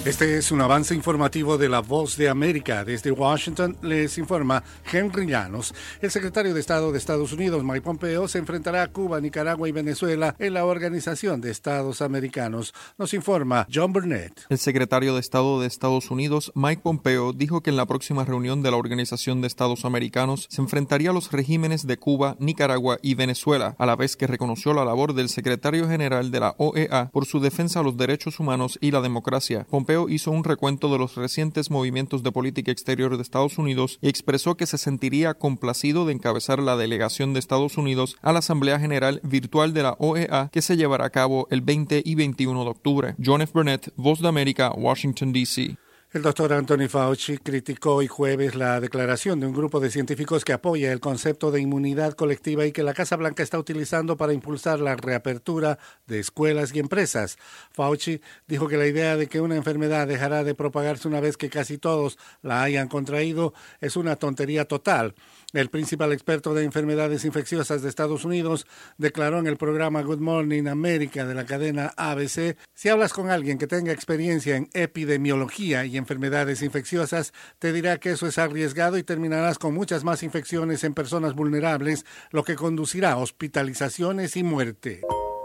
Este es un avance informativo de La Voz de América. Desde Washington les informa Henry Llanos. El secretario de Estado de Estados Unidos, Mike Pompeo, se enfrentará a Cuba, Nicaragua y Venezuela en la Organización de Estados Americanos. Nos informa John Burnett. El secretario de Estado de Estados Unidos, Mike Pompeo, dijo que en la próxima reunión de la Organización de Estados Americanos se enfrentaría a los regímenes de Cuba, Nicaragua y Venezuela, a la vez que reconoció la labor del secretario general de la OEA por su defensa a los derechos humanos y la democracia. Pompeo hizo un recuento de los recientes movimientos de política exterior de Estados Unidos y expresó que se sentiría complacido de encabezar la delegación de Estados Unidos a la Asamblea General Virtual de la OEA que se llevará a cabo el 20 y 21 de octubre. John F. Burnett, Voz de América, Washington, D.C. El doctor Anthony Fauci criticó hoy jueves la declaración de un grupo de científicos que apoya el concepto de inmunidad colectiva y que la Casa Blanca está utilizando para impulsar la reapertura de escuelas y empresas. Fauci dijo que la idea de que una enfermedad dejará de propagarse una vez que casi todos la hayan contraído es una tontería total. El principal experto de enfermedades infecciosas de Estados Unidos declaró en el programa Good Morning America de la cadena ABC: si hablas con alguien que tenga experiencia en epidemiología y enfermedades infecciosas, te dirá que eso es arriesgado y terminarás con muchas más infecciones en personas vulnerables, lo que conducirá a hospitalizaciones y muerte.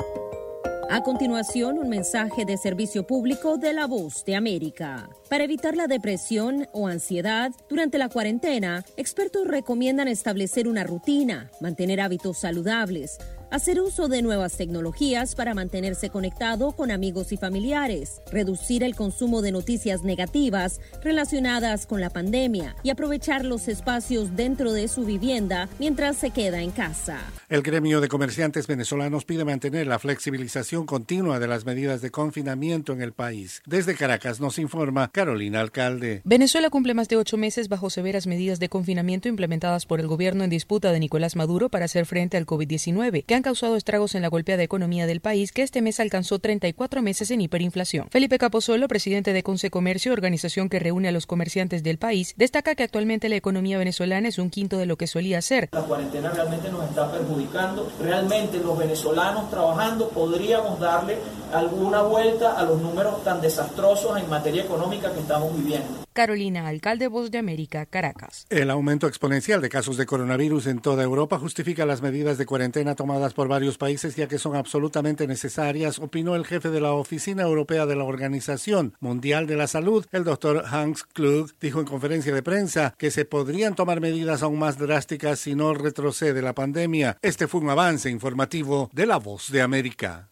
A continuación, un mensaje de servicio público de La Voz de América. Para evitar la depresión o ansiedad durante la cuarentena, expertos recomiendan establecer una rutina, mantener hábitos saludables, hacer uso de nuevas tecnologías para mantenerse conectado con amigos y familiares, reducir el consumo de noticias negativas relacionadas con la pandemia y aprovechar los espacios dentro de su vivienda mientras se queda en casa. El gremio de comerciantes venezolanos pide mantener la flexibilización continua de las medidas de confinamiento en el país. Desde Caracas nos informa Carolina Alcalde. Venezuela cumple más de 8 meses bajo severas medidas de confinamiento implementadas por el gobierno en disputa de Nicolás Maduro para hacer frente al COVID-19, que han causado estragos en la golpeada economía del país, que este mes alcanzó 34 meses en hiperinflación. Felipe Capozolo, presidente de Consecomercio, organización que reúne a los comerciantes del país, destaca que actualmente la economía venezolana es un quinto de lo que solía ser. La cuarentena realmente nos está perjudicando. Realmente los venezolanos trabajando podríamos darle alguna vuelta a los números tan desastrosos en materia económica que estamos viviendo. Carolina Alcalde, Voz de América, Caracas. El aumento exponencial de casos de coronavirus en toda Europa justifica las medidas de cuarentena tomadas por varios países, ya que son absolutamente necesarias, opinó el jefe de la Oficina Europea de la Organización Mundial de la Salud, el doctor Hans Klug. Dijo en conferencia de prensa que se podrían tomar medidas aún más drásticas si no retrocede la pandemia. Este fue un avance informativo de La Voz de América.